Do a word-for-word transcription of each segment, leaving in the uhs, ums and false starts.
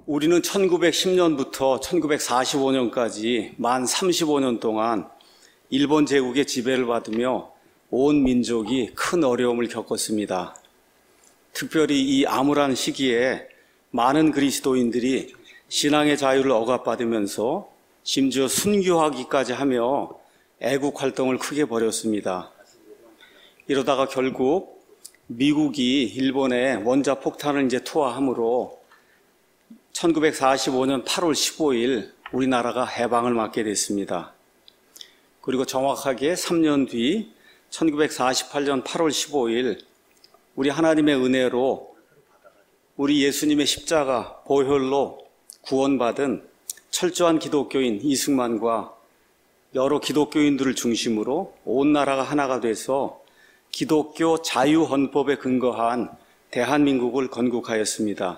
우리는 천구백십 년부터 천구백사십오 년까지 만 삼십오 년 동안 일본 제국의 지배를 받으며 온 민족이 큰 어려움을 겪었습니다. 특별히 이 암울한 시기에 많은 그리스도인들이 신앙의 자유를 억압받으면서 심지어 순교하기까지 하며 애국 활동을 크게 벌였습니다. 이러다가 결국 미국이 일본에 원자 폭탄을 이제 투하함으로 천구백사십오 년 팔월 십오일 우리나라가 해방을 맞게 됐습니다. 그리고 정확하게 삼 년 뒤 천구백사십팔 년 팔월 십오일 우리 하나님의 은혜로 우리 예수님의 십자가 보혈로 구원받은 철저한 기독교인 이승만과 여러 기독교인들을 중심으로 온 나라가 하나가 돼서 기독교 자유헌법에 근거한 대한민국을 건국하였습니다.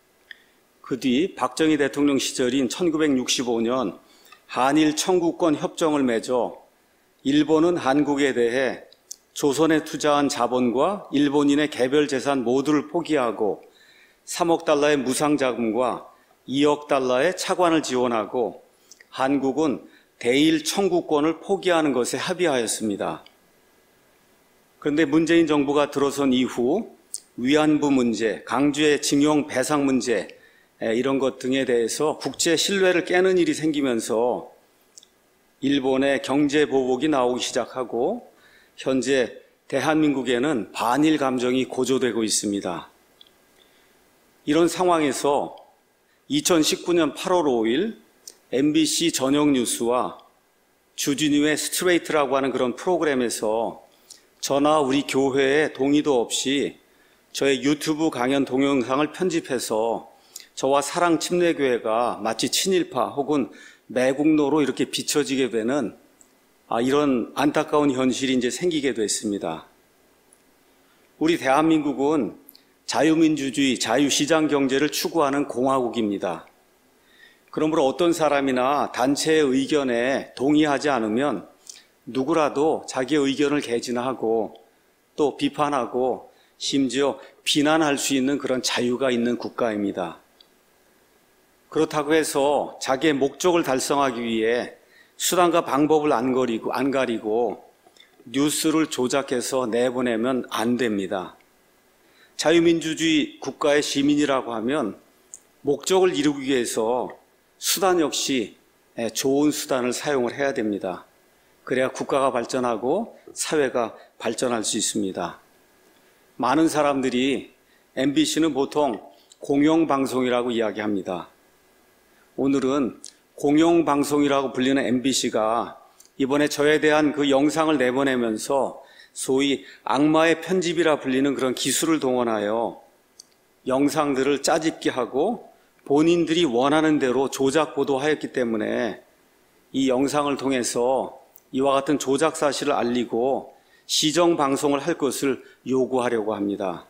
그 뒤 박정희 대통령 시절인 천구백육십오 년 한일 청구권 협정을 맺어 일본은 한국에 대해 조선에 투자한 자본과 일본인의 개별 재산 모두를 포기하고 삼억 달러의 무상자금과 이억 달러의 차관을 지원하고 한국은 대일 청구권을 포기하는 것에 합의하였습니다. 그런데 문재인 정부가 들어선 이후 위안부 문제, 강주의 징용 배상 문제 이런 것 등에 대해서 국제 신뢰를 깨는 일이 생기면서 일본의 경제 보복이 나오기 시작하고 현재 대한민국에는 반일 감정이 고조되고 있습니다. 이런 상황에서 이천십구 년 팔월 오일 엠비씨 저녁 뉴스와 주진우의 스트레이트라고 하는 그런 프로그램에서 저나 우리 교회의 동의도 없이 저의 유튜브 강연 동영상을 편집해서 저와 사랑침례교회가 마치 친일파 혹은 매국노로 이렇게 비춰지게 되는 아, 이런 안타까운 현실이 이제 생기게 됐습니다. 우리 대한민국은 자유민주주의, 자유시장 경제를 추구하는 공화국입니다. 그러므로 어떤 사람이나 단체의 의견에 동의하지 않으면 누구라도 자기의 의견을 개진하고 또 비판하고 심지어 비난할 수 있는 그런 자유가 있는 국가입니다. 그렇다고 해서 자기의 목적을 달성하기 위해 수단과 방법을 안 가리고, 안 가리고 뉴스를 조작해서 내보내면 안 됩니다. 자유민주주의 국가의 시민이라고 하면 목적을 이루기 위해서 수단 역시 좋은 수단을 사용을 해야 됩니다. 그래야 국가가 발전하고 사회가 발전할 수 있습니다. 많은 사람들이 엠비씨는 보통 공영방송이라고 이야기합니다. 오늘은 공영방송이라고 불리는 엠비씨가 이번에 저에 대한 그 영상을 내보내면서 소위 악마의 편집이라 불리는 그런 기술을 동원하여 영상들을 짜집기 하고 본인들이 원하는 대로 조작 보도하였기 때문에 이 영상을 통해서 이와 같은 조작 사실을 알리고 시정 방송을 할 것을 요구하려고 합니다.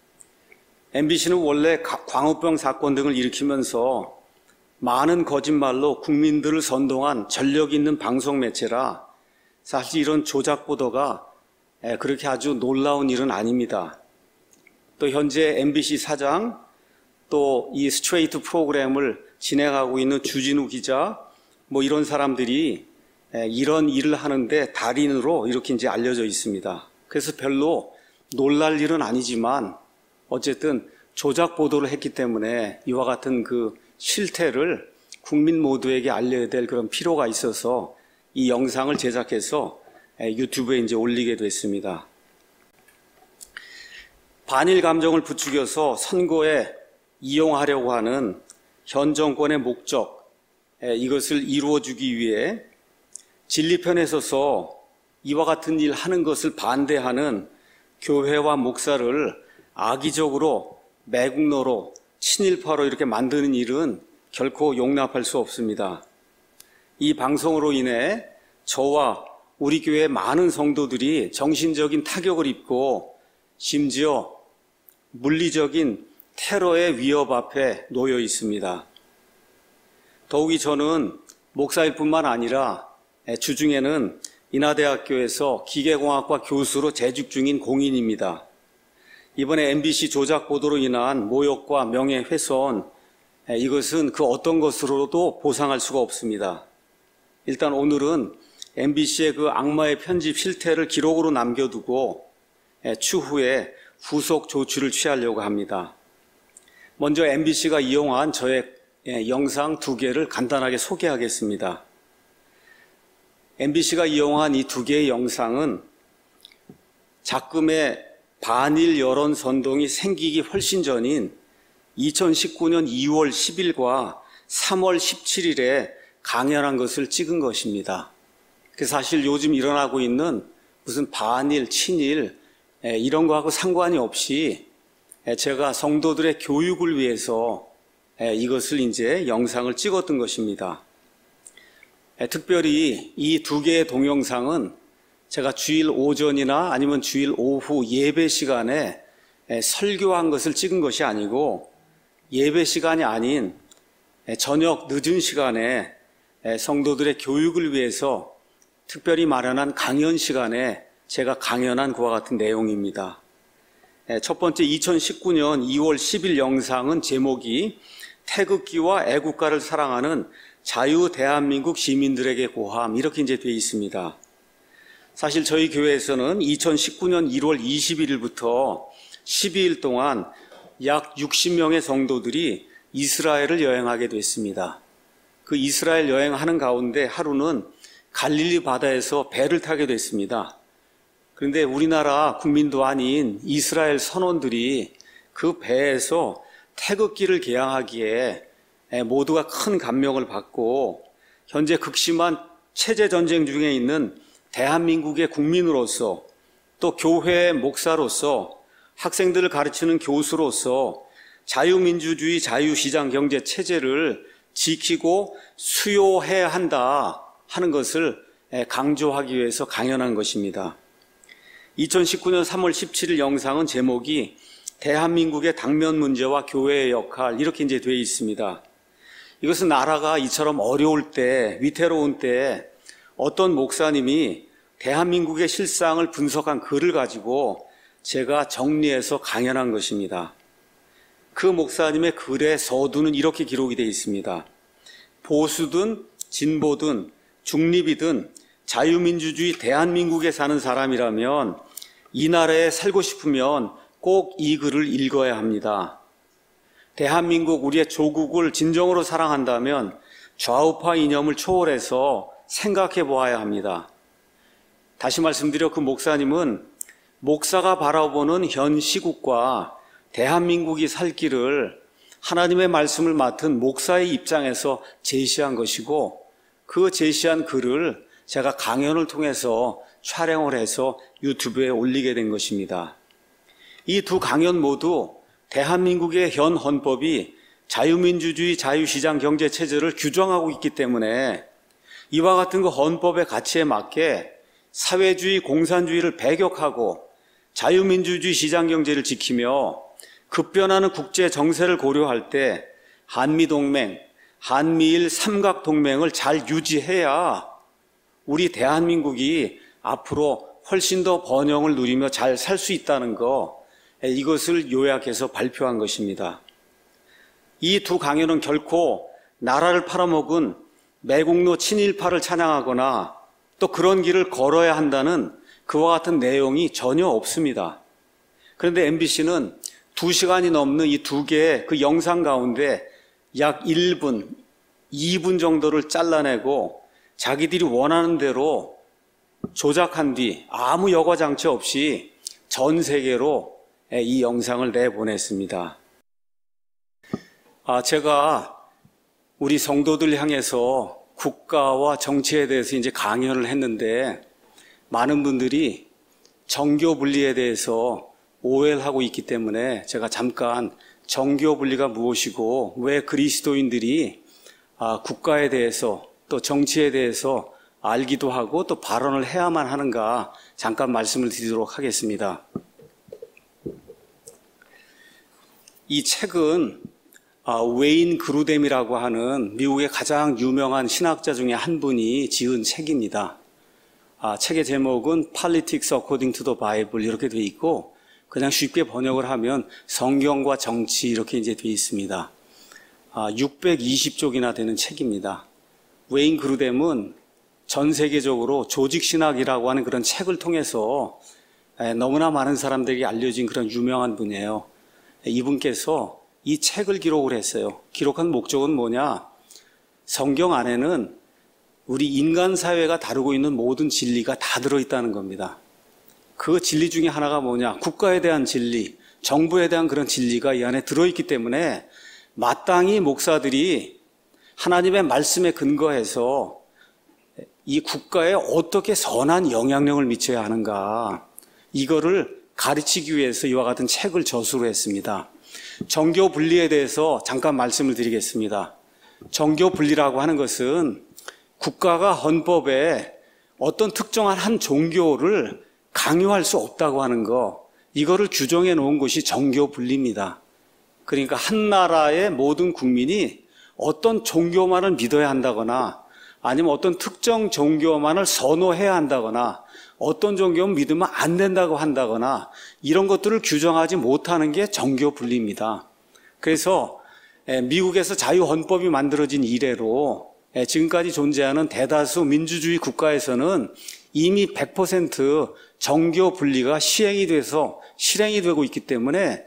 엠비씨는 원래 광우병 사건 등을 일으키면서 많은 거짓말로 국민들을 선동한 전력 있는 방송 매체라 사실 이런 조작 보도가 그렇게 아주 놀라운 일은 아닙니다. 또 현재 엠비씨 사장, 또 이 스트레이트 프로그램을 진행하고 있는 주진우 기자, 뭐 이런 사람들이 이런 일을 하는데 달인으로 이렇게 이제 알려져 있습니다. 그래서 별로 놀랄 일은 아니지만 어쨌든 조작 보도를 했기 때문에 이와 같은 그 실태를 국민 모두에게 알려야 될 그런 필요가 있어서 이 영상을 제작해서 유튜브에 이제 올리게 됐습니다. 반일 감정을 부추겨서 선거에 이용하려고 하는 현 정권의 목적, 이것을 이루어주기 위해 진리편에 서서 이와 같은 일 하는 것을 반대하는 교회와 목사를 악의적으로 매국노로 친일파로 이렇게 만드는 일은 결코 용납할 수 없습니다. 이 방송으로 인해 저와 우리 교회의 많은 성도들이 정신적인 타격을 입고 심지어 물리적인 테러의 위협 앞에 놓여 있습니다. 더욱이 저는 목사일 뿐만 아니라 주중에는 인하대학교에서 기계공학과 교수로 재직 중인 공인입니다. 이번에 엠비씨 조작 보도로 인한 모욕과 명예훼손, 이것은 그 어떤 것으로도 보상할 수가 없습니다. 일단 오늘은 엠비씨의 그 악마의 편집 실태를 기록으로 남겨두고 추후에 후속 조치를 취하려고 합니다. 먼저 엠비씨가 이용한 저의 영상 두 개를 간단하게 소개하겠습니다. 엠비씨가 이용한 이 두 개의 영상은 작금의 반일 여론 선동이 생기기 훨씬 전인 이천십구 년 이월 십일과 삼월 십칠일에 강연한 것을 찍은 것입니다. 그래서 사실 요즘 일어나고 있는 무슨 반일, 친일 이런 거하고 상관이 없이 제가 성도들의 교육을 위해서 이것을 이제 영상을 찍었던 것입니다. 특별히 이 두 개의 동영상은 제가 주일 오전이나 아니면 주일 오후 예배 시간에 설교한 것을 찍은 것이 아니고 예배 시간이 아닌 저녁 늦은 시간에 성도들의 교육을 위해서 특별히 마련한 강연 시간에 제가 강연한 그와 같은 내용입니다. 첫 번째 이천십구 년 이월 십일 영상은 제목이 태극기와 애국가를 사랑하는 자유 대한민국 시민들에게 고함 이렇게 이제 되어 있습니다. 사실 저희 교회에서는 이천십구 년 일월 이십일일부터 십이 일 동안 약 육십 명의 성도들이 이스라엘을 여행하게 됐습니다. 그 이스라엘 여행하는 가운데 하루는 갈릴리 바다에서 배를 타게 됐습니다. 그런데 우리나라 국민도 아닌 이스라엘 선원들이 그 배에서 태극기를 개양하기에 모두가 큰 감명을 받고 현재 극심한 체제 전쟁 중에 있는 대한민국의 국민으로서 또 교회의 목사로서 학생들을 가르치는 교수로서 자유민주주의 자유시장 경제 체제를 지키고 수요해야 한다 하는 것을 강조하기 위해서 강연한 것입니다. 이천십구 년 삼월 십칠일 영상은 제목이 대한민국의 당면 문제와 교회의 역할 이렇게 이제 되어 있습니다. 이것은 나라가 이처럼 어려울 때, 위태로운 때 어떤 목사님이 대한민국의 실상을 분석한 글을 가지고 제가 정리해서 강연한 것입니다. 그 목사님의 글의 서두는 이렇게 기록이 되어 있습니다. 보수든 진보든 중립이든 자유민주주의 대한민국에 사는 사람이라면 이 나라에 살고 싶으면 꼭 이 글을 읽어야 합니다. 대한민국 우리의 조국을 진정으로 사랑한다면 좌우파 이념을 초월해서 생각해 보아야 합니다. 다시 말씀드려 그 목사님은 목사가 바라보는 현 시국과 대한민국이 살 길을 하나님의 말씀을 맡은 목사의 입장에서 제시한 것이고 그 제시한 글을 제가 강연을 통해서 촬영을 해서 유튜브에 올리게 된 것입니다. 이 두 강연 모두 대한민국의 현 헌법이 자유민주주의 자유시장 경제체제를 규정하고 있기 때문에 이와 같은 그 헌법의 가치에 맞게 사회주의 공산주의를 배격하고 자유민주주의 시장경제를 지키며 급변하는 국제 정세를 고려할 때 한미동맹, 한미일 삼각동맹을 잘 유지해야 우리 대한민국이 앞으로 훨씬 더 번영을 누리며 잘 살 수 있다는 거, 이것을 요약해서 발표한 것입니다. 이 두 강연은 결코 나라를 팔아먹은 매국노 친일파를 찬양하거나 또 그런 길을 걸어야 한다는 그와 같은 내용이 전혀 없습니다. 그런데 엠비씨는 두 시간이 넘는 이 두 개의 그 영상 가운데 약 일 분, 이 분 정도를 잘라내고 자기들이 원하는 대로 조작한 뒤 아무 여과장치 없이 전 세계로 이 영상을 내보냈습니다. 아, 제가 우리 성도들 향해서 국가와 정치에 대해서 이제 강연을 했는데 많은 분들이 정교 분리에 대해서 오해를 하고 있기 때문에 제가 잠깐 정교 분리가 무엇이고 왜 그리스도인들이 국가에 대해서 또 정치에 대해서 알기도 하고 또 발언을 해야만 하는가 잠깐 말씀을 드리도록 하겠습니다. 이 책은 웨인 그루뎀이라고 하는 미국의 가장 유명한 신학자 중에 한 분이 지은 책입니다. 아, 책의 제목은 Politics According to the Bible 이렇게 되어 있고 그냥 쉽게 번역을 하면 성경과 정치 이렇게 이제 되어 있습니다. 육백이십 쪽이나 되는 책입니다. 웨인 그루뎀은 전 세계적으로 조직신학이라고 하는 그런 책을 통해서 너무나 많은 사람들에게 알려진 그런 유명한 분이에요. 이분께서 이 책을 기록을 했어요. 기록한 목적은 뭐냐? 성경 안에는 우리 인간 사회가 다루고 있는 모든 진리가 다 들어있다는 겁니다. 그 진리 중에 하나가 뭐냐? 국가에 대한 진리, 정부에 대한 그런 진리가 이 안에 들어있기 때문에 마땅히 목사들이 하나님의 말씀에 근거해서 이 국가에 어떻게 선한 영향력을 미쳐야 하는가, 이거를 가르치기 위해서 이와 같은 책을 저수로 했습니다. 정교 분리에 대해서 잠깐 말씀을 드리겠습니다. 정교 분리라고 하는 것은 국가가 헌법에 어떤 특정한 한 종교를 강요할 수 없다고 하는 거, 이거를 규정해 놓은 것이 정교 분리입니다. 그러니까 한 나라의 모든 국민이 어떤 종교만을 믿어야 한다거나 아니면 어떤 특정 종교만을 선호해야 한다거나 어떤 종교는 믿으면 안 된다고 한다거나 이런 것들을 규정하지 못하는 게 정교 분리입니다. 그래서 미국에서 자유헌법이 만들어진 이래로 지금까지 존재하는 대다수 민주주의 국가에서는 이미 백 퍼센트 정교 분리가 시행이 돼서 실행이 되고 있기 때문에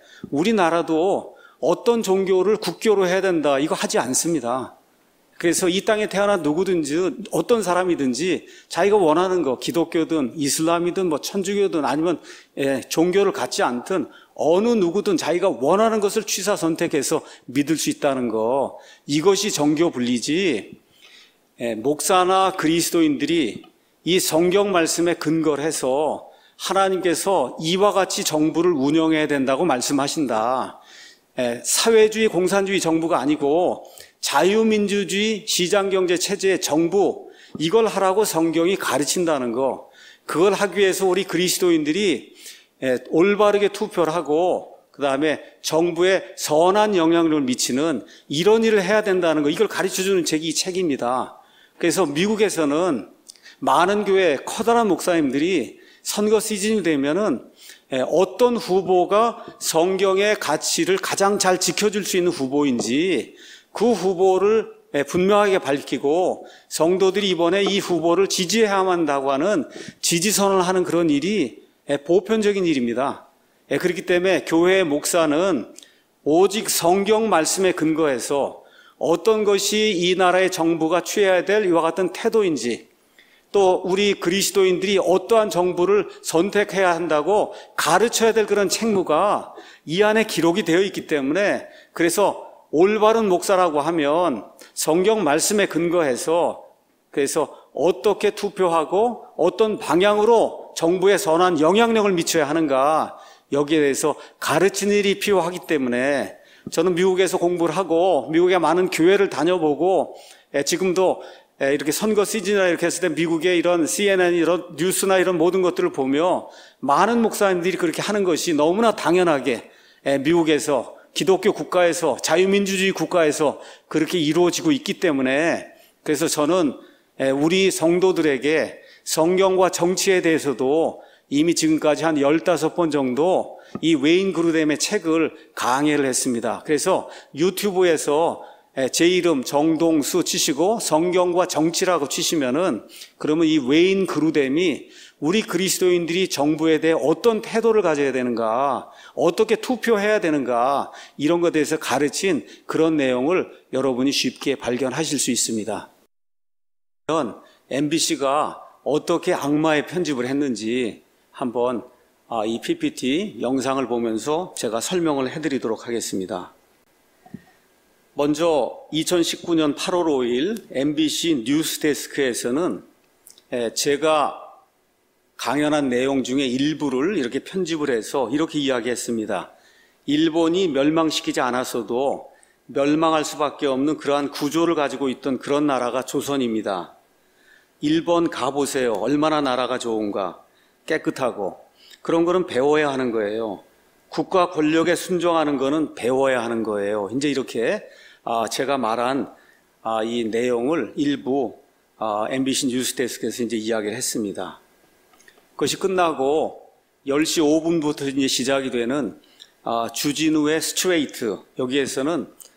우리나라도 어떤 종교를 국교로 해야 된다, 이거 하지 않습니다. 그래서 이 땅에 태어난 누구든지 어떤 사람이든지 자기가 원하는 거, 기독교든 이슬람이든 뭐 천주교든 아니면 예, 종교를 갖지 않든 어느 누구든 자기가 원하는 것을 취사 선택해서 믿을 수 있다는 거, 이것이 정교 분리지. 예, 목사나 그리스도인들이 이 성경 말씀에 근거를 해서 하나님께서 이와 같이 정부를 운영해야 된다고 말씀하신다. 예, 사회주의 공산주의 정부가 아니고 자유민주주의 시장경제 체제의 정부, 이걸 하라고 성경이 가르친다는 거, 그걸 하기 위해서 우리 그리스도인들이 올바르게 투표를 하고 그 다음에 정부에 선한 영향력을 미치는 이런 일을 해야 된다는 거, 이걸 가르쳐주는 책이 이 책입니다. 그래서 미국에서는 많은 교회 커다란 목사님들이 선거 시즌이 되면은 어떤 후보가 성경의 가치를 가장 잘 지켜줄 수 있는 후보인지 그 후보를 분명하게 밝히고 성도들이 이번에 이 후보를 지지해야만 한다고 하는 지지선언을 하는 그런 일이 보편적인 일입니다. 그렇기 때문에 교회의 목사는 오직 성경 말씀에 근거해서 어떤 것이 이 나라의 정부가 취해야 될 이와 같은 태도인지, 또 우리 그리스도인들이 어떠한 정부를 선택해야 한다고 가르쳐야 될 그런 책무가 이 안에 기록이 되어 있기 때문에, 그래서 올바른 목사라고 하면 성경 말씀에 근거해서 그래서 어떻게 투표하고 어떤 방향으로 정부에 선한 영향력을 미쳐야 하는가, 여기에 대해서 가르치는 일이 필요하기 때문에 저는 미국에서 공부를 하고 미국의 많은 교회를 다녀보고 지금도 이렇게 선거 시즌이나 이렇게 했을 때 미국의 이런 씨엔엔 이런 뉴스나 이런 모든 것들을 보며 많은 목사님들이 그렇게 하는 것이 너무나 당연하게 미국에서 기독교 국가에서 자유민주주의 국가에서 그렇게 이루어지고 있기 때문에, 그래서 저는 우리 성도들에게 성경과 정치에 대해서도 이미 지금까지 한 열다섯 번 정도 이 웨인 그루뎀의 책을 강해를 했습니다. 그래서 유튜브에서 제 이름 정동수 치시고 성경과 정치라고 치시면은 그러면 이 웨인 그루뎀이 우리 그리스도인들이 정부에 대해 어떤 태도를 가져야 되는가, 어떻게 투표해야 되는가, 이런 것에 대해서 가르친 그런 내용을 여러분이 쉽게 발견하실 수 있습니다. 엠비씨가 어떻게 악마의 편집을 했는지 한번 이 피피티 영상을 보면서 제가 설명을 해드리도록 하겠습니다. 먼저 이천십구 년 팔월 오일 엠비씨 뉴스데스크에서는 제가 강연한 내용 중에 일부를 이렇게 편집을 해서 이렇게 이야기했습니다. 일본이 멸망시키지 않았어도 멸망할 수밖에 없는 그러한 구조를 가지고 있던 그런 나라가 조선입니다. 일본 가보세요. 얼마나 나라가 좋은가, 깨끗하고. 그런 거는 배워야 하는 거예요. 국가 권력에 순종하는 거는 배워야 하는 거예요. 이제 이렇게 제가 말한 이 내용을 일부 엠비씨 뉴스데스크에서 이제 이야기를 했습니다. 그것이 끝나고 열 시 오 분부터 이제 시작이 되는 주진우의 스트레이트, 여기에서는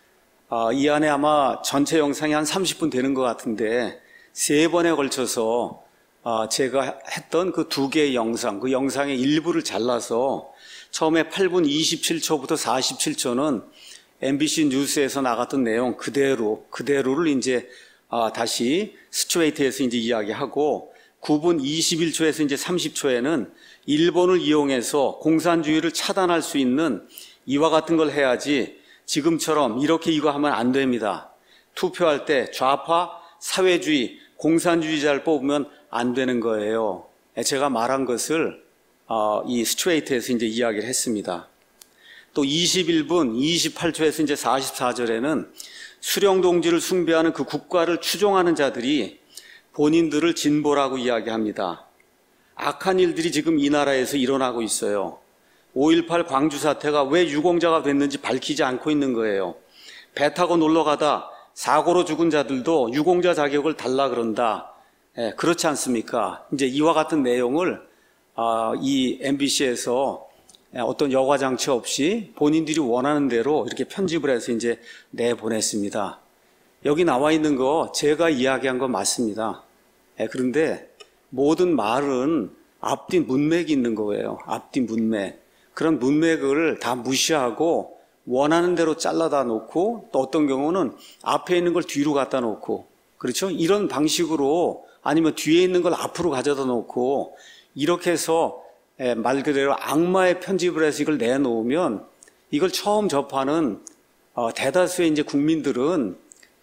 아, 이 안에 아마 전체 영상이 한 삼십 분 되는 것 같은데 세 번에 걸쳐서 아, 제가 했던 그 두 개의 영상, 그 영상의 일부를 잘라서 처음에 팔 분 이십칠 초부터 사십칠 초는 엠비씨 뉴스에서 나갔던 내용 그대로, 그대로를 이제 아, 다시 스트레이트에서 이제 이야기하고 구 분 이십일 초에서 이제 삼십 초에는 일본을 이용해서 공산주의를 차단할 수 있는 이와 같은 걸 해야지 지금처럼 이렇게 이거 하면 안 됩니다. 투표할 때 좌파, 사회주의, 공산주의자를 뽑으면 안 되는 거예요. 제가 말한 것을 이 스트레이트에서 이제 이야기를 했습니다. 또 이십일 분 이십팔 초에서 이제 사십사 절에는 수령동지를 숭배하는 그 국가를 추종하는 자들이 본인들을 진보라고 이야기합니다. 악한 일들이 지금 이 나라에서 일어나고 있어요. 오일팔 광주 사태가 왜 유공자가 됐는지 밝히지 않고 있는 거예요. 배 타고 놀러 가다 사고로 죽은 자들도 유공자 자격을 달라 그런다. 예, 그렇지 않습니까? 이제 이와 같은 내용을 아, 이 엠비씨에서 어떤 여과 장치 없이 본인들이 원하는 대로 이렇게 편집을 해서 이제 내보냈습니다. 여기 나와 있는 거 제가 이야기한 거 맞습니다. 예, 그런데 모든 말은 앞뒤 문맥이 있는 거예요. 앞뒤 문맥. 그런 문맥을 다 무시하고 원하는 대로 잘라다 놓고 또 어떤 경우는 앞에 있는 걸 뒤로 갖다 놓고 그렇죠? 이런 방식으로 아니면 뒤에 있는 걸 앞으로 가져다 놓고 이렇게 해서 말 그대로 악마의 편집을 해서 이걸 내놓으면 이걸 처음 접하는 대다수의 이제 국민들은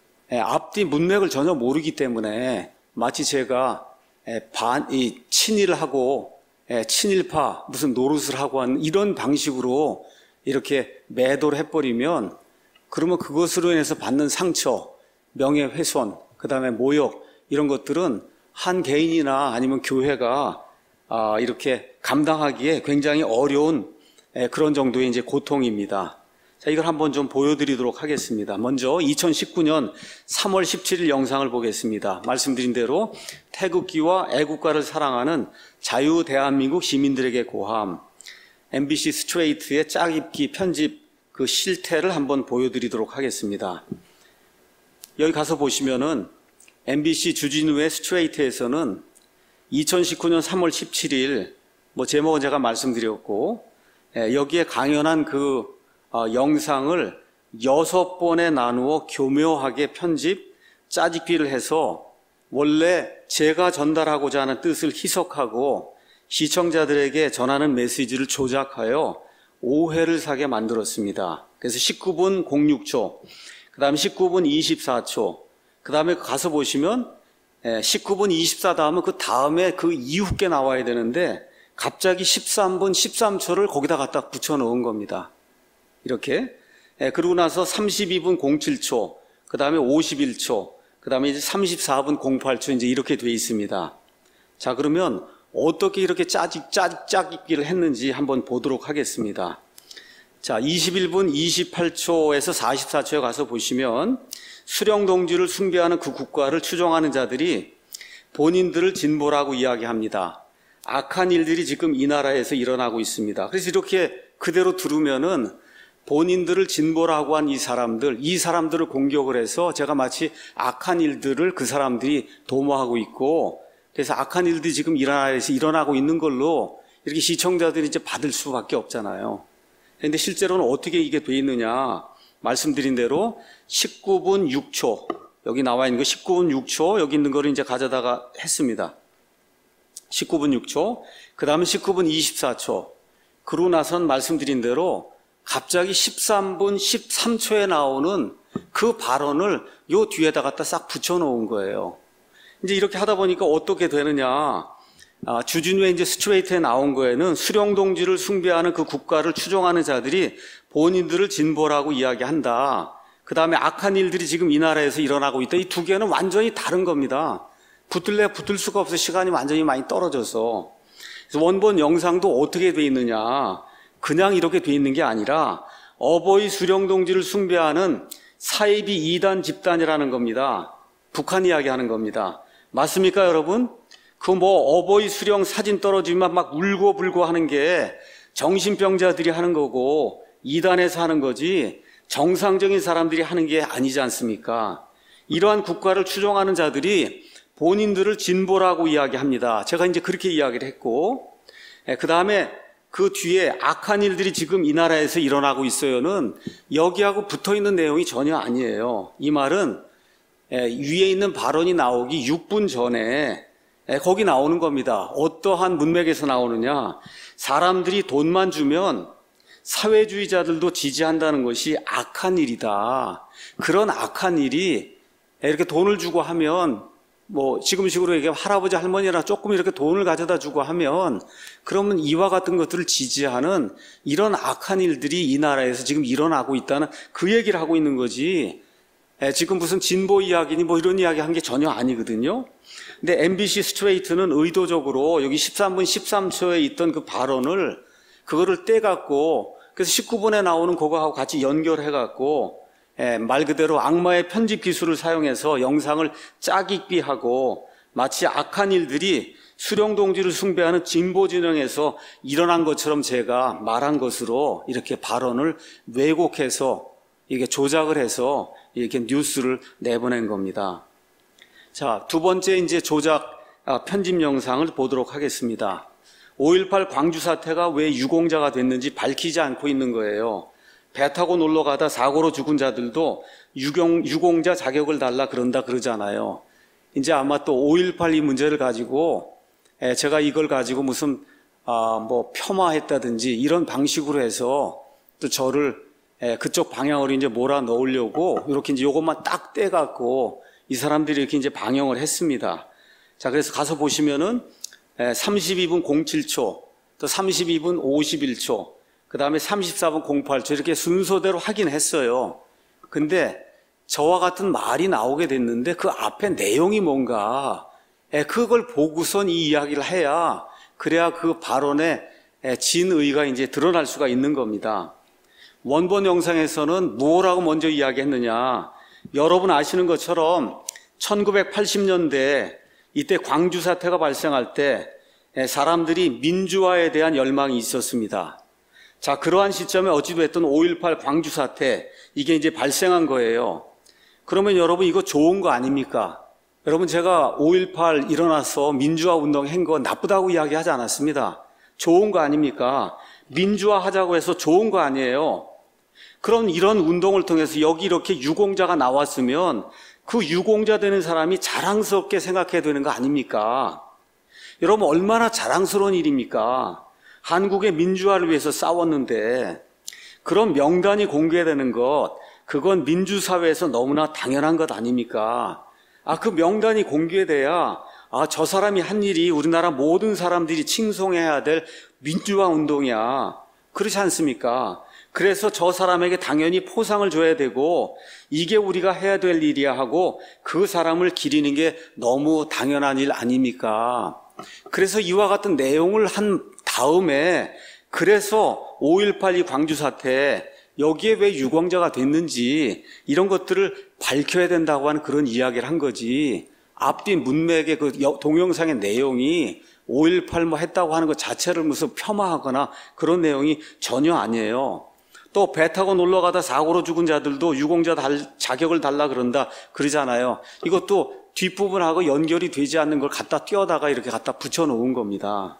앞뒤 문맥을 전혀 모르기 때문에 마치 제가 반, 이 친일을 하고 친일파 무슨 노릇을 하고 하는 이런 방식으로 이렇게 매도를 해버리면 그러면 그것으로 인해서 받는 상처, 명예훼손, 그 다음에 모욕 이런 것들은 한 개인이나 아니면 교회가 이렇게 감당하기에 굉장히 어려운 그런 정도의 이제 고통입니다. 자, 이걸 한번 좀 보여드리도록 하겠습니다. 먼저 이천십구 년 삼월 십칠일 영상을 보겠습니다. 말씀드린 대로 태극기와 애국가를 사랑하는 자유 대한민국 시민들에게 고함. 엠비씨 스트레이트의 짜깁기 편집 그 실태를 한번 보여드리도록 하겠습니다. 여기 가서 보시면은 엠비씨 주진우의 스트레이트에서는 이천십구 년 삼월 십칠일 뭐 제목은 제가 말씀드렸고 여기에 강연한 그 어, 영상을 여섯 번에 나누어 교묘하게 편집, 짜집기를 해서 원래 제가 전달하고자 하는 뜻을 희석하고 시청자들에게 전하는 메시지를 조작하여 오해를 사게 만들었습니다. 그래서 십구 분 공육 초, 그 다음에 십구 분 이십사 초, 그 다음에 가서 보시면 십구 분 이십사 다음은 그 다음에 그 이후께 나와야 되는데 갑자기 십삼 분 십삼 초를 거기다 갖다 붙여 놓은 겁니다. 이렇게. 그러고 나서 삼십이 분 공칠 초, 그 다음에 오십일 초, 그 다음에 이제 삼십사 분 공팔 초 이제 이렇게 돼 있습니다. 자, 그러면 어떻게 이렇게 짜집, 짜집, 짜깁기를 했는지 한번 보도록 하겠습니다. 자, 이십일 분 이십팔 초에서 사십사 초에 가서 보시면 수령동지를 숭배하는 그 국가를 추종하는 자들이 본인들을 진보라고 이야기합니다. 악한 일들이 지금 이 나라에서 일어나고 있습니다. 그래서 이렇게 그대로 들으면은 본인들을 진보라고 한 이 사람들, 이 사람들을 공격을 해서 제가 마치 악한 일들을 그 사람들이 도모하고 있고 그래서 악한 일들이 지금 이 나라에서 일어나고 있는 걸로 이렇게 시청자들이 이제 받을 수밖에 없잖아요. 그런데 실제로는 어떻게 이게 돼 있느냐. 말씀드린 대로 십구 분 육 초, 여기 나와 있는 거 십구 분 육 초, 여기 있는 거를 이제 가져다가 했습니다. 십구 분 육 초, 그 다음에 십구 분 이십사 초. 그러고 나선 말씀드린 대로 갑자기 십삼 분 십삼 초에 나오는 그 발언을 요 뒤에다 갖다 싹 붙여놓은 거예요. 이제 이렇게 하다 보니까 어떻게 되느냐. 아, 주진우의 이제 스트레이트에 나온 거에는 수령동지를 숭배하는 그 국가를 추종하는 자들이 본인들을 진보라고 이야기한다. 그 다음에 악한 일들이 지금 이 나라에서 일어나고 있다. 이 두 개는 완전히 다른 겁니다. 붙을래 붙을 수가 없어. 시간이 완전히 많이 떨어져서. 그래서 원본 영상도 어떻게 돼 있느냐. 그냥 이렇게 돼 있는 게 아니라 어버이 수령동지를 숭배하는 사이비 이단 집단이라는 겁니다. 북한 이야기하는 겁니다. 맞습니까, 여러분? 그 뭐 어버이 수령 사진 떨어지면 막 울고불고 하는 게 정신병자들이 하는 거고 이단에서 하는 거지 정상적인 사람들이 하는 게 아니지 않습니까? 이러한 국가를 추종하는 자들이 본인들을 진보라고 이야기합니다. 제가 이제 그렇게 이야기를 했고, 그 다음에 그 뒤에 악한 일들이 지금 이 나라에서 일어나고 있어요는 여기하고 붙어 있는 내용이 전혀 아니에요. 이 말은 위에 있는 발언이 나오기 육 분 전에 거기 나오는 겁니다. 어떠한 문맥에서 나오느냐. 사람들이 돈만 주면 사회주의자들도 지지한다는 것이 악한 일이다. 그런 악한 일이 이렇게 돈을 주고 하면 뭐 지금식으로 얘기하면 할아버지 할머니나 조금 이렇게 돈을 가져다 주고 하면 그러면 이와 같은 것들을 지지하는 이런 악한 일들이 이 나라에서 지금 일어나고 있다는 그 얘기를 하고 있는 거지. 지금 무슨 진보 이야기니 뭐 이런 이야기 한 게 전혀 아니거든요. 근데 엠비씨 스트레이트는 의도적으로 여기 십삼 분 십삼 초에 있던 그 발언을 그거를 떼갖고 그래서 십구 분에 나오는 그거하고 같이 연결해갖고 예, 말 그대로 악마의 편집 기술을 사용해서 영상을 짜깁기하고 마치 악한 일들이 수령동지를 숭배하는 진보 진영에서 일어난 것처럼 제가 말한 것으로 이렇게 발언을 왜곡해서 이게 조작을 해서 이렇게 뉴스를 내보낸 겁니다. 자, 두 번째 이제 조작 아, 편집 영상을 보도록 하겠습니다. 오일팔 광주 사태가 왜 유공자가 됐는지 밝히지 않고 있는 거예요. 배 타고 놀러 가다 사고로 죽은 자들도 유공, 유공자 자격을 달라 그런다 그러잖아요. 이제 아마 또 오일팔 이 문제를 가지고 에, 제가 이걸 가지고 무슨 아, 뭐 폄하했다든지 이런 방식으로 해서 또 저를 에, 그쪽 방향으로 이제 몰아 넣으려고 이렇게 이제 요것만 딱 떼갖고 이 사람들이 이렇게 이제 방영을 했습니다. 자, 그래서 가서 보시면은 에, 삼십이 분 공칠 초, 또 삼십이 분 오십일 초, 그 다음에 삼십사 분 공팔 초 이렇게 순서대로 하긴 했어요. 근데 저와 같은 말이 나오게 됐는데 그 앞에 내용이 뭔가 에, 그걸 보고선 이 이야기를 해야 그래야 그 발언의 에, 진의가 이제 드러날 수가 있는 겁니다. 원본 영상에서는 뭐라고 먼저 이야기했느냐. 여러분 아시는 것처럼 천구백팔십 년대 이때 광주 사태가 발생할 때 사람들이 민주화에 대한 열망이 있었습니다. 자, 그러한 시점에 어찌됐든 오일팔 광주 사태 이게 이제 발생한 거예요. 그러면 여러분 이거 좋은 거 아닙니까? 여러분 제가 오일팔 일어나서 민주화 운동 한 거 나쁘다고 이야기하지 않았습니다. 좋은 거 아닙니까? 민주화 하자고 해서 좋은 거 아니에요. 그럼 이런 운동을 통해서 여기 이렇게 유공자가 나왔으면 그 유공자 되는 사람이 자랑스럽게 생각해야 되는 거 아닙니까? 여러분 얼마나 자랑스러운 일입니까? 한국의 민주화를 위해서 싸웠는데 그런 명단이 공개되는 것 그건 민주사회에서 너무나 당연한 것 아닙니까? 아, 그 명단이 공개돼야 아, 저 사람이 한 일이 우리나라 모든 사람들이 칭송해야 될 민주화 운동이야. 그렇지 않습니까? 그래서 저 사람에게 당연히 포상을 줘야 되고 이게 우리가 해야 될 일이야 하고 그 사람을 기리는 게 너무 당연한 일 아닙니까? 그래서 이와 같은 내용을 한 다음에 그래서 오일팔 이 광주 사태 여기에 왜 유공자가 됐는지 이런 것들을 밝혀야 된다고 하는 그런 이야기를 한 거지. 앞뒤 문맥의 그 동영상의 내용이 오일팔 뭐 했다고 하는 것 자체를 무슨 폄하하거나 그런 내용이 전혀 아니에요. 또 배 타고 놀러 가다 사고로 죽은 자들도 유공자 달, 자격을 달라 그런다 그러잖아요. 이것도 뒷부분하고 연결이 되지 않는 걸 갖다 띄어다가 이렇게 갖다 붙여놓은 겁니다.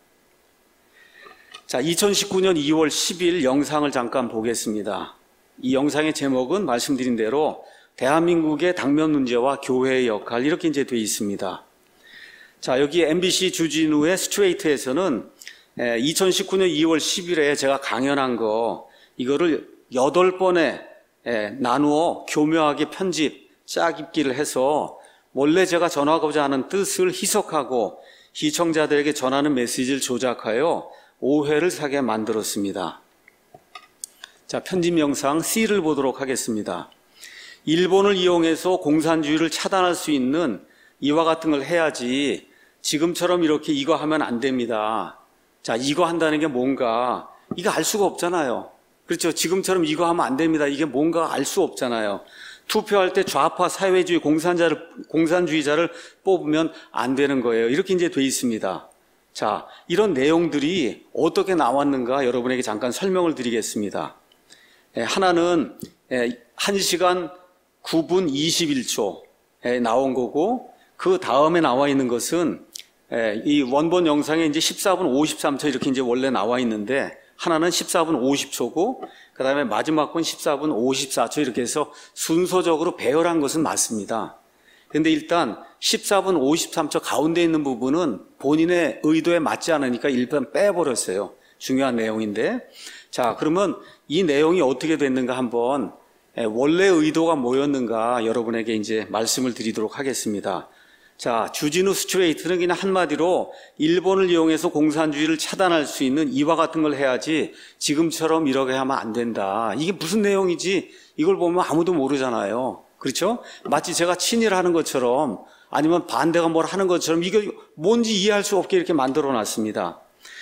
자, 이천십구 년 이월 십일 영상을 잠깐 보겠습니다. 이 영상의 제목은 말씀드린 대로 대한민국의 당면 문제와 교회의 역할 이렇게 이제 되어 있습니다. 자, 여기 엠비씨 주진우의 스트레이트에서는 이천십구 년 이월 십일에 제가 강연한 거 이거를 여덟 번에 나누어 교묘하게 편집, 짜깁기를 해서 원래 제가 전하고자 하는 뜻을 희석하고 시청자들에게 전하는 메시지를 조작하여 오해를 사게 만들었습니다. 자, 편집 영상 C를 보도록 하겠습니다. 일본을 이용해서 공산주의를 차단할 수 있는 이와 같은 걸 해야지 지금처럼 이렇게 이거 하면 안 됩니다. 자, 이거 한다는 게 뭔가 이거 알 수가 없잖아요. 그렇죠. 지금처럼 이거 하면 안 됩니다. 이게 뭔가 알 수 없잖아요. 투표할 때 좌파 사회주의 공산자를, 공산주의자를 뽑으면 안 되는 거예요. 이렇게 이제 돼 있습니다. 자, 이런 내용들이 어떻게 나왔는가 여러분에게 잠깐 설명을 드리겠습니다. 하나는 한 시간 구 분 이십일 초에 나온 거고, 그 다음에 나와 있는 것은 이 원본 영상에 이제 십사 분 오십삼 초 이렇게 이제 원래 나와 있는데, 하나는 십사 분 오십 초고, 그 다음에 마지막 건 십사 분 오십사 초 이렇게 해서 순서적으로 배열한 것은 맞습니다. 근데 일단 십사 분 오십삼 초 가운데 있는 부분은 본인의 의도에 맞지 않으니까 일단 빼버렸어요. 중요한 내용인데. 자, 그러면 이 내용이 어떻게 됐는가 한번 원래 의도가 뭐였는가 여러분에게 이제 말씀을 드리도록 하겠습니다. 자, 주진우 스트레이트는 그냥 한마디로 일본을 이용해서 공산주의를 차단할 수 있는 이와 같은 걸 해야지 지금처럼 이렇게 하면 안 된다. 이게 무슨 내용이지? 이걸 보면 아무도 모르잖아요. 그렇죠? 마치 제가 친일하는 것처럼 아니면 반대가 뭘 하는 것처럼 이게 뭔지 이해할 수 없게 이렇게 만들어 놨습니다.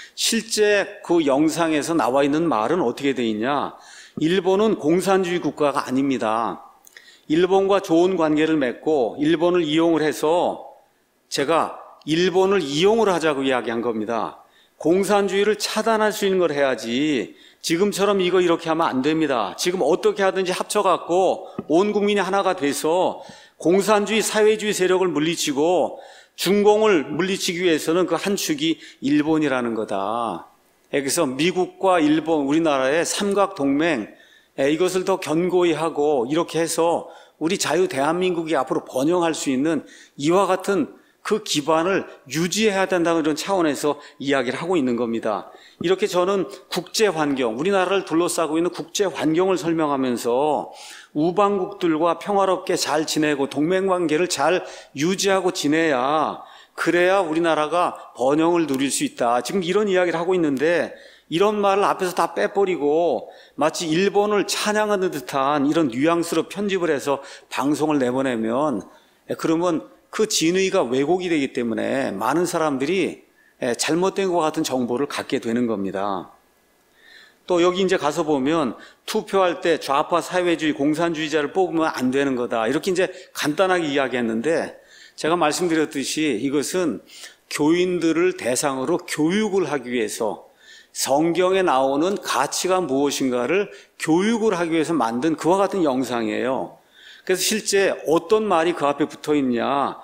실제 그 영상에서 나와 있는 말은 어떻게 돼 있냐? 일본은 공산주의 국가가 아닙니다. 일본과 좋은 관계를 맺고 일본을 이용을 해서 제가 일본을 이용을 하자고 이야기한 겁니다. 공산주의를 차단할 수 있는 걸 해야지 지금처럼 이거 이렇게 하면 안 됩니다. 지금 어떻게 하든지 합쳐갖고 온 국민이 하나가 돼서 공산주의 사회주의 세력을 물리치고 중공을 물리치기 위해서는 그 한 축이 일본이라는 거다. 그래서 미국과 일본, 우리나라의 삼각동맹, 이것을 더 견고히 하고 이렇게 해서 우리 자유 대한민국이 앞으로 번영할 수 있는 이와 같은 그 기반을 유지해야 된다는 이런 차원에서 이야기를 하고 있는 겁니다. 이렇게 저는 국제 환경, 우리나라를 둘러싸고 있는 국제 환경을 설명하면서 우방국들과 평화롭게 잘 지내고 동맹관계를 잘 유지하고 지내야, 그래야 우리나라가 번영을 누릴 수 있다. 지금 이런 이야기를 하고 있는데 이런 말을 앞에서 다 빼버리고 마치 일본을 찬양하는 듯한 이런 뉘앙스로 편집을 해서 방송을 내보내면, 그러면 그 진의가 왜곡이 되기 때문에 많은 사람들이 잘못된 것 같은 정보를 갖게 되는 겁니다. 또 여기 이제 가서 보면 투표할 때 좌파 사회주의 공산주의자를 뽑으면 안 되는 거다. 이렇게 이제 간단하게 이야기했는데, 제가 말씀드렸듯이 이것은 교인들을 대상으로 교육을 하기 위해서 성경에 나오는 가치가 무엇인가를 교육을 하기 위해서 만든 그와 같은 영상이에요. 그래서 실제 어떤 말이 그 앞에 붙어 있냐,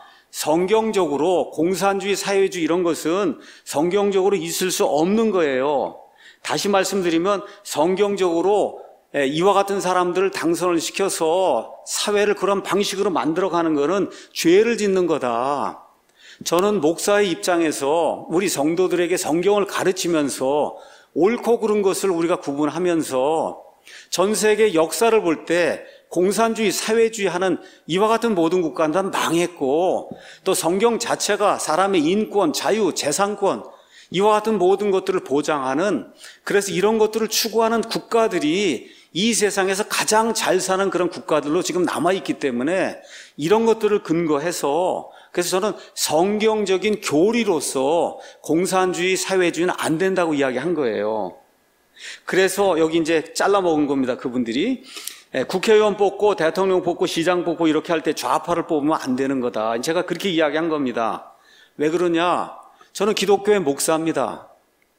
성경적으로 공산주의, 사회주의 이런 것은 성경적으로 있을 수 없는 거예요. 다시 말씀드리면 성경적으로 이와 같은 사람들을 당선을 시켜서 사회를 그런 방식으로 만들어가는 것은 죄를 짓는 거다. 저는 목사의 입장에서 우리 성도들에게 성경을 가르치면서 옳고 그른 것을 우리가 구분하면서 전 세계 역사를 볼 때 공산주의, 사회주의 하는 이와 같은 모든 국가는 다 망했고, 또 성경 자체가 사람의 인권, 자유, 재산권 이와 같은 모든 것들을 보장하는, 그래서 이런 것들을 추구하는 국가들이 이 세상에서 가장 잘 사는 그런 국가들로 지금 남아있기 때문에 이런 것들을 근거해서, 그래서 저는 성경적인 교리로서 공산주의, 사회주의는 안 된다고 이야기한 거예요. 그래서 여기 이제 잘라 먹은 겁니다. 그분들이 국회의원 뽑고 대통령 뽑고 시장 뽑고 이렇게 할 때 좌파를 뽑으면 안 되는 거다. 제가 그렇게 이야기한 겁니다. 왜 그러냐? 저는 기독교의 목사입니다.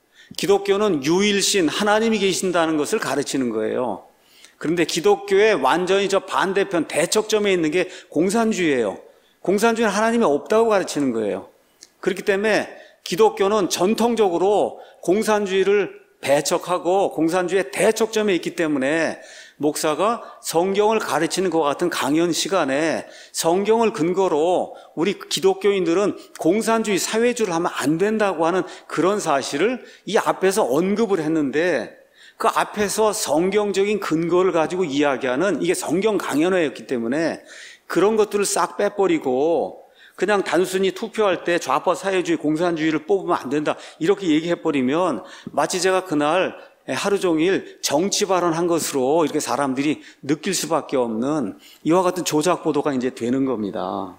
기독교는 유일신 하나님이 계신다는 것을 가르치는 거예요. 그런데 기독교의 완전히 저 반대편 대척점에 있는 게 공산주의예요. 공산주의는 하나님이 없다고 가르치는 거예요. 그렇기 때문에 기독교는 전통적으로 공산주의를 배척하고 공산주의의 대척점에 있기 때문에 목사가 성경을 가르치는 것 같은 강연 시간에 성경을 근거로 우리 기독교인들은 공산주의, 사회주의를 하면 안 된다고 하는 그런 사실을 이 앞에서 언급을 했는데, 그 앞에서 성경적인 근거를 가지고 이야기하는 이게 성경 강연회였기 때문에 그런 것들을 싹 빼버리고 그냥 단순히 투표할 때 좌파 사회주의, 공산주의를 뽑으면 안 된다 이렇게 얘기해버리면 마치 제가 그날 하루 종일 정치 발언한 것으로 이렇게 사람들이 느낄 수밖에 없는 이와 같은 조작 보도가 이제 되는 겁니다.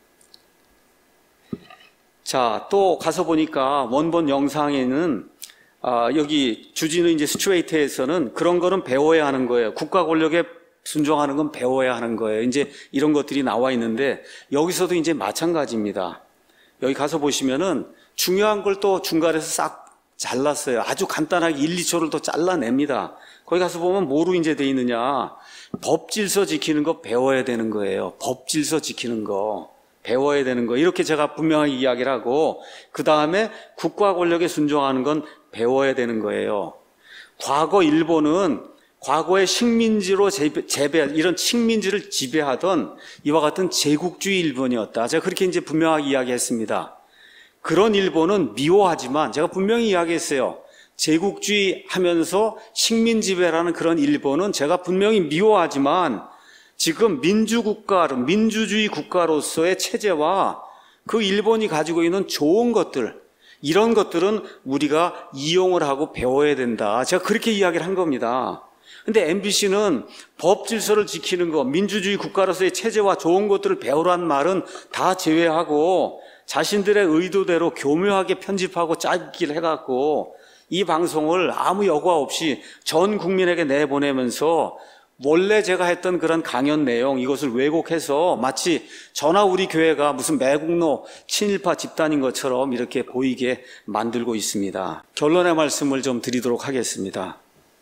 자, 또 가서 보니까 원본 영상에는 아, 여기 주진우 이제 스트레이트에서는 그런 거는 배워야 하는 거예요. 국가 권력에 순종하는 건 배워야 하는 거예요. 이제 이런 것들이 나와 있는데 여기서도 이제 마찬가지입니다. 여기 가서 보시면은 중요한 걸 또 중간에서 싹 잘랐어요. 아주 간단하게 일, 이 초를 더 잘라냅니다. 거기 가서 보면 뭐로 이제 돼 있느냐. 법 질서 지키는 거 배워야 되는 거예요. 법 질서 지키는 거 배워야 되는 거. 이렇게 제가 분명하게 이야기를 하고, 그 다음에 국가 권력에 순종하는 건 배워야 되는 거예요. 과거 일본은 과거의 식민지로 재배, 이런 식민지를 지배하던 이와 같은 제국주의 일본이었다. 제가 그렇게 이제 분명하게 이야기했습니다. 그런 일본은 미워하지만, 제가 분명히 이야기했어요. 제국주의 하면서 식민지배라는 그런 일본은 제가 분명히 미워하지만, 지금 민주국가, 민주주의 국가로서의 체제와 그 일본이 가지고 있는 좋은 것들, 이런 것들은 우리가 이용을 하고 배워야 된다. 제가 그렇게 이야기를 한 겁니다. 근데 엠비씨는 법 질서를 지키는 거, 민주주의 국가로서의 체제와 좋은 것들을 배우라는 말은 다 제외하고 자신들의 의도대로 교묘하게 편집하고 짜기를 해갖고 이 방송을 아무 여과 없이 전 국민에게 내보내면서 원래 제가 했던 그런 강연 내용, 이것을 왜곡해서 마치 저나 우리 교회가 무슨 매국노 친일파 집단인 것처럼 이렇게 보이게 만들고 있습니다. 결론의 말씀을 좀 드리도록 하겠습니다.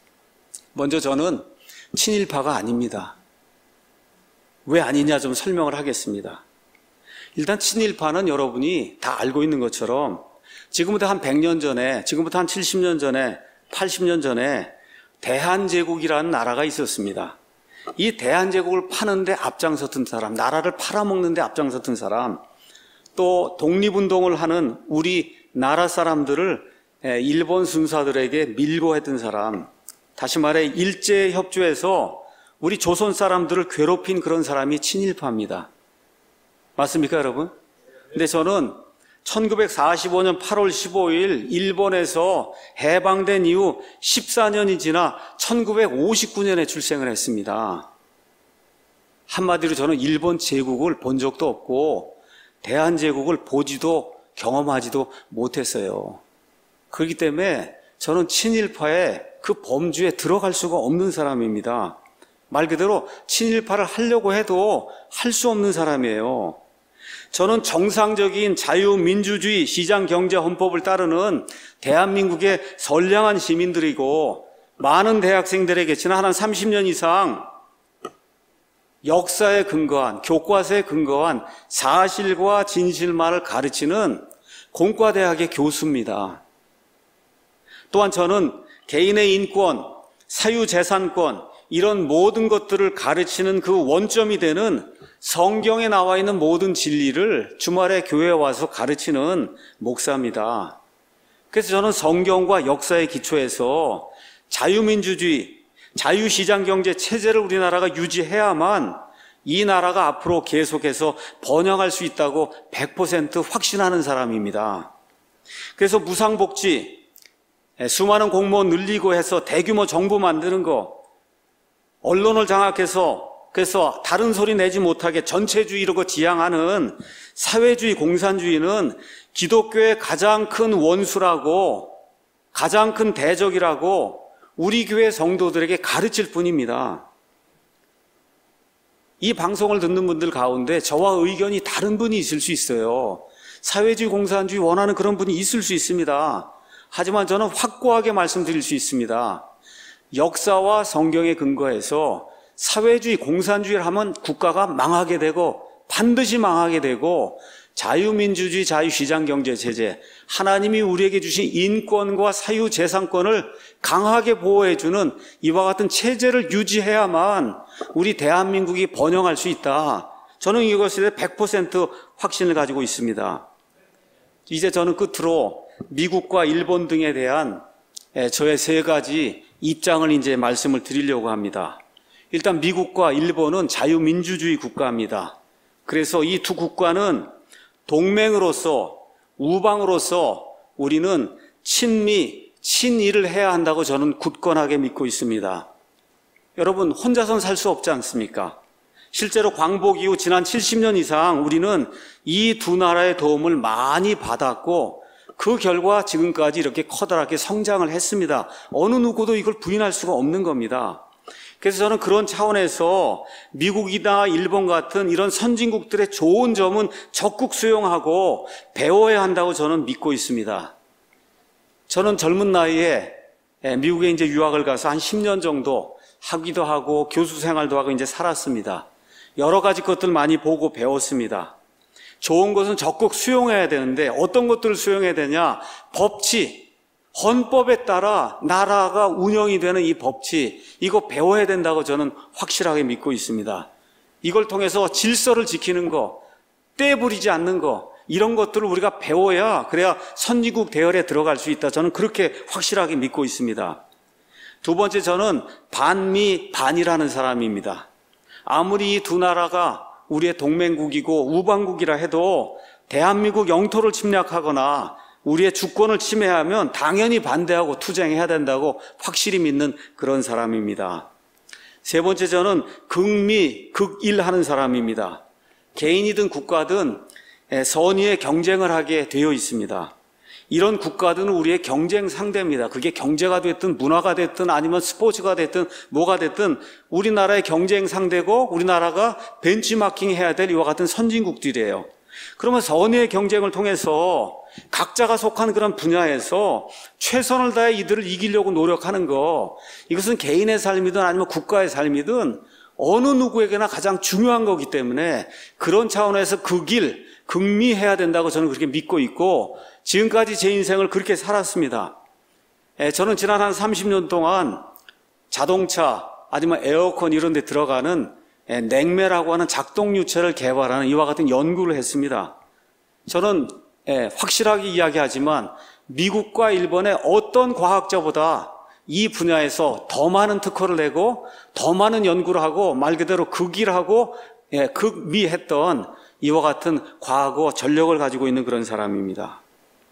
먼저 저는 친일파가 아닙니다. 왜 아니냐 좀 설명을 하겠습니다. 일단 친일파는 여러분이 다 알고 있는 것처럼 지금부터 한 백 년 전에, 지금부터 한 칠십 년 전에, 팔십 년 전에 대한제국이라는 나라가 있었습니다. 이 대한제국을 파는데 앞장섰던 사람, 나라를 팔아먹는데 앞장섰던 사람, 또 독립운동을 하는 우리 나라 사람들을 일본 순사들에게 밀고 했던 사람, 다시 말해 일제협조에서 우리 조선 사람들을 괴롭힌 그런 사람이 친일파입니다. 맞습니까, 여러분? 근데 저는 천구백사십오 년 팔월 십오일 일본에서 해방된 이후 십사 년이 지나 천구백오십구 년에 출생을 했습니다. 한마디로 저는 일본 제국을 본 적도 없고 대한제국을 보지도 경험하지도 못했어요. 그렇기 때문에 저는 친일파의 그 범주에 들어갈 수가 없는 사람입니다. 말 그대로 친일파를 하려고 해도 할 수 없는 사람이에요. 저는 정상적인 자유민주주의 시장경제헌법을 따르는 대한민국의 선량한 시민들이고 많은 대학생들에게 지난 한 삼십 년 이상 역사에 근거한, 교과서에 근거한 사실과 진실만을 가르치는 공과대학의 교수입니다. 또한 저는 개인의 인권, 사유재산권, 이런 모든 것들을 가르치는 그 원점이 되는 성경에 나와 있는 모든 진리를 주말에 교회에 와서 가르치는 목사입니다. 그래서 저는 성경과 역사에 기초해서 자유민주주의, 자유시장경제 체제를 우리나라가 유지해야만 이 나라가 앞으로 계속해서 번영할 수 있다고 백 퍼센트 확신하는 사람입니다. 그래서 무상복지, 수많은 공무원 늘리고 해서 대규모 정부 만드는 거, 언론을 장악해서 그래서 다른 소리 내지 못하게 전체주의 이러고 지향하는 사회주의 공산주의는 기독교의 가장 큰 원수라고, 가장 큰 대적이라고 우리 교회 성도들에게 가르칠 뿐입니다. 이 방송을 듣는 분들 가운데 저와 의견이 다른 분이 있을 수 있어요. 사회주의 공산주의 원하는 그런 분이 있을 수 있습니다. 하지만 저는 확고하게 말씀드릴 수 있습니다. 역사와 성경에 근거해서 사회주의 공산주의를 하면 국가가 망하게 되고 반드시 망하게 되고 자유민주주의 자유시장경제체제, 하나님이 우리에게 주신 인권과 사유재산권을 강하게 보호해주는 이와 같은 체제를 유지해야만 우리 대한민국이 번영할 수 있다. 저는 이것에 대해 백 퍼센트 확신을 가지고 있습니다. 이제 저는 끝으로 미국과 일본 등에 대한 저의 세 가지 입장을 이제 말씀을 드리려고 합니다. 일단 미국과 일본은 자유민주주의 국가입니다. 그래서 이 두 국가는 동맹으로서, 우방으로서 우리는 친미, 친일을 해야 한다고 저는 굳건하게 믿고 있습니다. 여러분, 혼자선 살 수 없지 않습니까? 실제로 광복 이후 지난 칠십 년 이상 우리는 이 두 나라의 도움을 많이 받았고 그 결과 지금까지 이렇게 커다랗게 성장을 했습니다. 어느 누구도 이걸 부인할 수가 없는 겁니다. 그래서 저는 그런 차원에서 미국이나 일본 같은 이런 선진국들의 좋은 점은 적극 수용하고 배워야 한다고 저는 믿고 있습니다. 저는 젊은 나이에 미국에 이제 유학을 가서 한 십 년 정도 학위도 하고 교수 생활도 하고 이제 살았습니다. 여러 가지 것들 많이 보고 배웠습니다. 좋은 것은 적극 수용해야 되는데 어떤 것들을 수용해야 되냐? 법치, 헌법에 따라 나라가 운영이 되는 이 법치, 이거 배워야 된다고 저는 확실하게 믿고 있습니다. 이걸 통해서 질서를 지키는 거, 떼부리지 않는 거, 이런 것들을 우리가 배워야 그래야 선진국 대열에 들어갈 수 있다. 저는 그렇게 확실하게 믿고 있습니다. 두 번째, 저는 반미 반이라는 사람입니다. 아무리 이 두 나라가 우리의 동맹국이고 우방국이라 해도 대한민국 영토를 침략하거나 우리의 주권을 침해하면 당연히 반대하고 투쟁해야 된다고 확실히 믿는 그런 사람입니다. 세 번째, 저는 극미, 극일하는 사람입니다. 개인이든 국가든 선의의 경쟁을 하게 되어 있습니다. 이런 국가들은 우리의 경쟁 상대입니다. 그게 경제가 됐든 문화가 됐든 아니면 스포츠가 됐든 뭐가 됐든 우리나라의 경쟁 상대고 우리나라가 벤치마킹 해야 될 이와 같은 선진국들이에요. 그러면 선의의 경쟁을 통해서 각자가 속한 그런 분야에서 최선을 다해 이들을 이기려고 노력하는 거, 이것은 개인의 삶이든 아니면 국가의 삶이든 어느 누구에게나 가장 중요한 거기 때문에 그런 차원에서 그 길, 극미해야 된다고 저는 그렇게 믿고 있고 지금까지 제 인생을 그렇게 살았습니다. 저는 지난 한 삼십 년 동안 자동차 아니면 에어컨 이런 데 들어가는 냉매라고 하는 작동유체를 개발하는 이와 같은 연구를 했습니다. 저는 확실하게 이야기하지만 미국과 일본의 어떤 과학자보다 이 분야에서 더 많은 특허를 내고 더 많은 연구를 하고 말 그대로 극일하고 극미했던 이와 같은 과학과 전력을 가지고 있는 그런 사람입니다.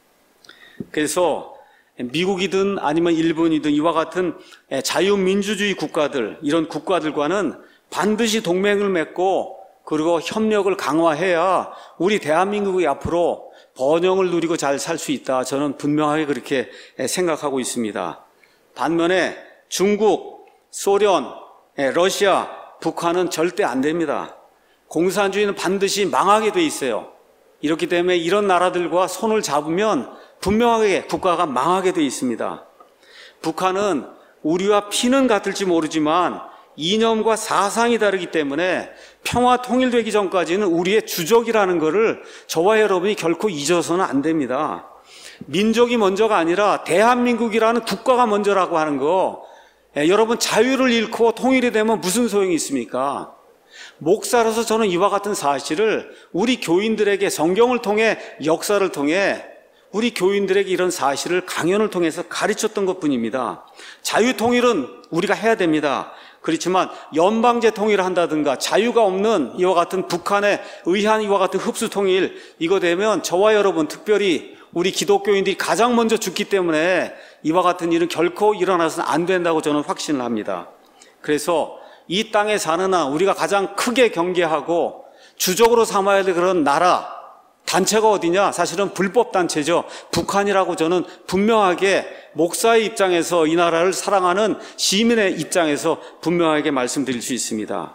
그래서 미국이든 아니면 일본이든 이와 같은 자유민주주의 국가들, 이런 국가들과는 반드시 동맹을 맺고 그리고 협력을 강화해야 우리 대한민국이 앞으로 번영을 누리고 잘 살 수 있다. 저는 분명하게 그렇게 생각하고 있습니다. 반면에 중국, 소련, 러시아, 북한은 절대 안 됩니다. 공산주의는 반드시 망하게 돼 있어요. 이렇기 때문에 이런 나라들과 손을 잡으면 분명하게 국가가 망하게 돼 있습니다. 북한은 우리와 피는 같을지 모르지만 이념과 사상이 다르기 때문에 평화 통일되기 전까지는 우리의 주적이라는 것을 저와 여러분이 결코 잊어서는 안 됩니다. 민족이 먼저가 아니라 대한민국이라는 국가가 먼저라고 하는 거, 예, 여러분 자유를 잃고 통일이 되면 무슨 소용이 있습니까? 목사로서 저는 이와 같은 사실을 우리 교인들에게 성경을 통해 역사를 통해 우리 교인들에게 이런 사실을 강연을 통해서 가르쳤던 것뿐입니다. 자유통일은 우리가 해야 됩니다. 그렇지만 연방제 통일을 한다든가 자유가 없는 이와 같은 북한의 의한 이와 같은 흡수통일, 이거 되면 저와 여러분 특별히 우리 기독교인들이 가장 먼저 죽기 때문에 이와 같은 일은 결코 일어나서는 안 된다고 저는 확신을 합니다. 그래서 이 땅에 사는 한 우리가 가장 크게 경계하고 주적으로 삼아야 될 그런 나라, 단체가 어디냐? 사실은 불법 단체죠. 북한이라고 저는 분명하게 목사의 입장에서 이 나라를 사랑하는 시민의 입장에서 분명하게 말씀드릴 수 있습니다.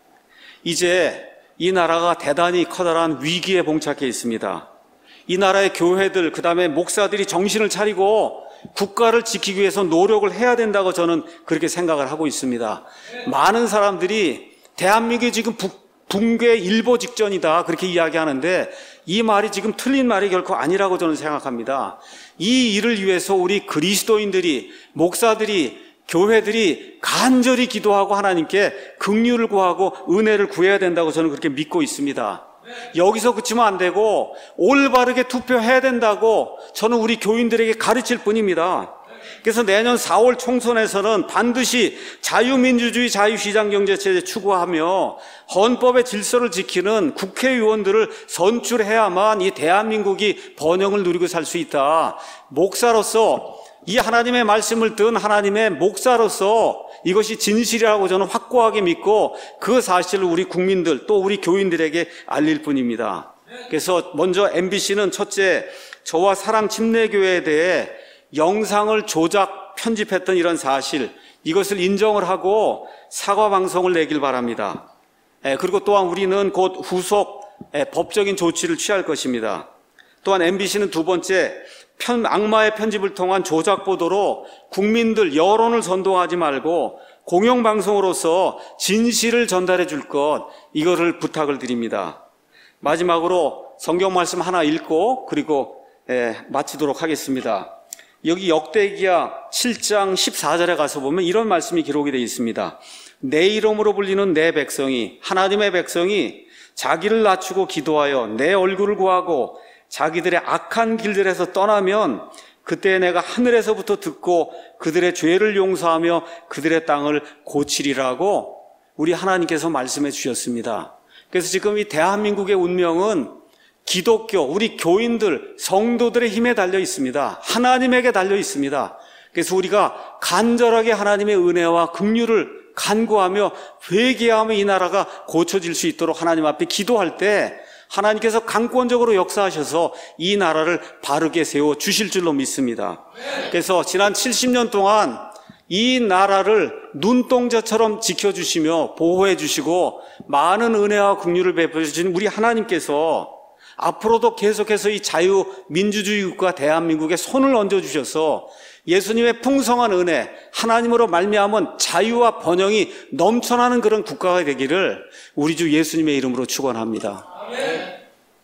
이제 이 나라가 대단히 커다란 위기에 봉착해 있습니다. 이 나라의 교회들, 그 다음에 목사들이 정신을 차리고 국가를 지키기 위해서 노력을 해야 된다고 저는 그렇게 생각을 하고 있습니다. 많은 사람들이 대한민국이 지금 북 붕괴 일보 직전이다 그렇게 이야기하는데 이 말이 지금 틀린 말이 결코 아니라고 저는 생각합니다. 이 일을 위해서 우리 그리스도인들이, 목사들이, 교회들이 간절히 기도하고 하나님께 긍휼을 구하고 은혜를 구해야 된다고 저는 그렇게 믿고 있습니다. 여기서 그치면 안 되고 올바르게 투표해야 된다고 저는 우리 교인들에게 가르칠 뿐입니다. 그래서 내년 사월 총선에서는 반드시 자유민주주의 자유시장경제체제 추구하며 헌법의 질서를 지키는 국회의원들을 선출해야만 이 대한민국이 번영을 누리고 살 수 있다. 목사로서, 이 하나님의 말씀을 든 하나님의 목사로서 이것이 진실이라고 저는 확고하게 믿고 그 사실을 우리 국민들 또 우리 교인들에게 알릴 뿐입니다. 그래서 먼저 엠비씨는 첫째, 저와 사랑 침례교회에 대해 영상을 조작 편집했던 이런 사실, 이것을 인정을 하고 사과 방송을 내길 바랍니다. 그리고 또한 우리는 곧 후속 법적인 조치를 취할 것입니다. 또한 엠비씨는 두 번째, 편, 악마의 편집을 통한 조작 보도로 국민들 여론을 선동하지 말고 공영방송으로서 진실을 전달해 줄 것, 이거를 부탁을 드립니다. 마지막으로 성경 말씀 하나 읽고 그리고 예, 마치도록 하겠습니다. 여기 역대기야 칠 장 십사 절에 가서 보면 이런 말씀이 기록이 되어 있습니다. 내 이름으로 불리는 내 백성이, 하나님의 백성이 자기를 낮추고 기도하여 내 얼굴을 구하고 자기들의 악한 길들에서 떠나면 그때 내가 하늘에서부터 듣고 그들의 죄를 용서하며 그들의 땅을 고치리라고 우리 하나님께서 말씀해 주셨습니다. 그래서 지금 이 대한민국의 운명은 기독교, 우리 교인들, 성도들의 힘에 달려 있습니다. 하나님에게 달려 있습니다. 그래서 우리가 간절하게 하나님의 은혜와 긍휼을 간구하며 회개하며 이 나라가 고쳐질 수 있도록 하나님 앞에 기도할 때 하나님께서 강권적으로 역사하셔서 이 나라를 바르게 세워 주실 줄로 믿습니다. 그래서 지난 칠십 년 동안 이 나라를 눈동자처럼 지켜주시며 보호해 주시고 많은 은혜와 긍휼을 베풀어 주신 우리 하나님께서 앞으로도 계속해서 이 자유민주주의 국가 대한민국에 손을 얹어주셔서 예수님의 풍성한 은혜, 하나님으로 말미암은 자유와 번영이 넘쳐나는 그런 국가가 되기를 우리 주 예수님의 이름으로 축원합니다. 아멘.